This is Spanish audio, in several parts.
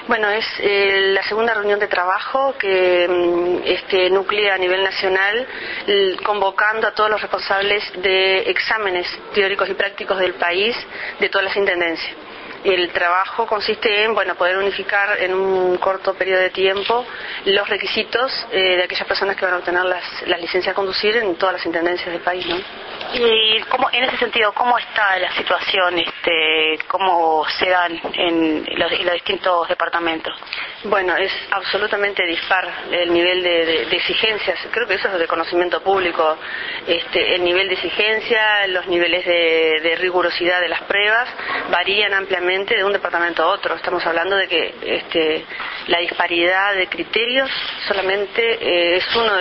Bueno, es la segunda reunión de trabajo que nuclea a nivel nacional, convocando a todos los responsables de exámenes teóricos y prácticos del país, de todas las intendencias. El trabajo consiste en, poder unificar en un corto periodo de tiempo los requisitos de aquellas personas que van a obtener las licencias a conducir en todas las intendencias del país, ¿no? Y en ese sentido, ¿cómo está la situación? ¿Cómo se dan en los distintos departamentos? Bueno, es absolutamente dispar el nivel de exigencias. Creo que eso es de conocimiento público. El nivel de exigencia, los niveles de rigurosidad de las pruebas varían ampliamente de un departamento a otro. Estamos hablando de que la disparidad de criterios solamente es uno de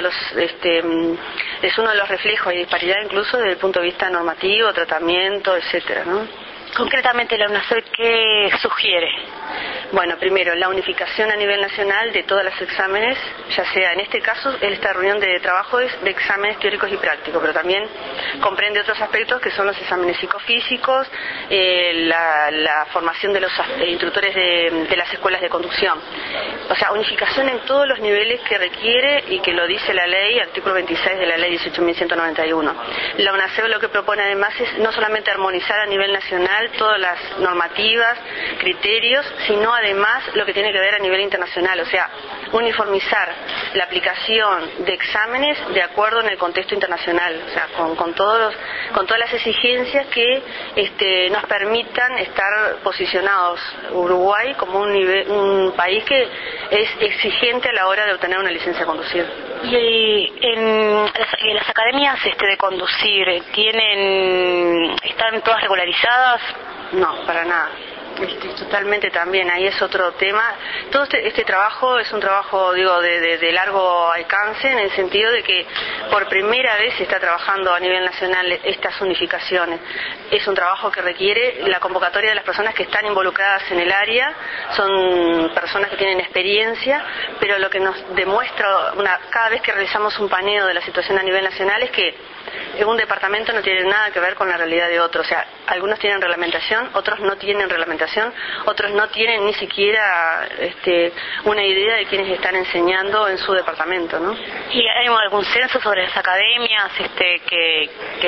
los reflejos. Hay disparidad incluso desde el punto de vista normativo, tratamiento, etcétera, ¿no? Concretamente, la UNACEB, ¿qué sugiere? Bueno, primero, la unificación a nivel nacional de todos los exámenes, ya sea en este caso, esta reunión de trabajo es de exámenes teóricos y prácticos, pero también comprende otros aspectos que son los exámenes psicofísicos, la formación de los instructores de las escuelas de conducción. O sea, unificación en todos los niveles que requiere y que lo dice la ley, artículo 26 de la ley 18.191. La UNACEB lo que propone además es no solamente armonizar a nivel nacional todas las normativas, criterios, sino además lo que tiene que ver a nivel internacional, o sea, uniformizar la aplicación de exámenes de acuerdo en el contexto internacional, o sea, con todas las exigencias que nos permitan estar posicionados Uruguay como un país que es exigente a la hora de obtener una licencia a conducir. Y en las academias de conducir, ¿están todas regularizadas? No, para nada. Totalmente también, ahí es otro tema. Todo este trabajo es un trabajo, de largo alcance, en el sentido de que por primera vez se está trabajando a nivel nacional estas unificaciones. Es un trabajo que requiere la convocatoria de las personas que están involucradas en el área, son personas que tienen experiencia, pero lo que nos demuestra cada vez que realizamos un paneo de la situación a nivel nacional es que un departamento no tiene nada que ver con la realidad de otro. O sea, algunos tienen reglamentación, otros no tienen reglamentación, otros no tienen ni siquiera una idea de quiénes están enseñando en su departamento, ¿no? ¿Y hay algún censo sobre las academias que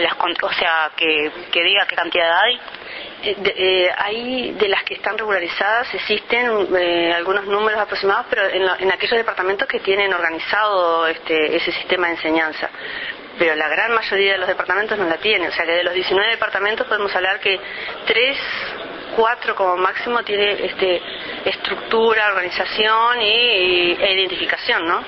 diga qué cantidad hay? Hay de las que están regularizadas, existen algunos números aproximados, pero en aquellos departamentos que tienen organizado ese sistema de enseñanza. Pero la gran mayoría de los departamentos no la tiene, o sea que de los 19 departamentos podemos hablar que 3, 4 como máximo tiene estructura, organización e identificación, ¿no?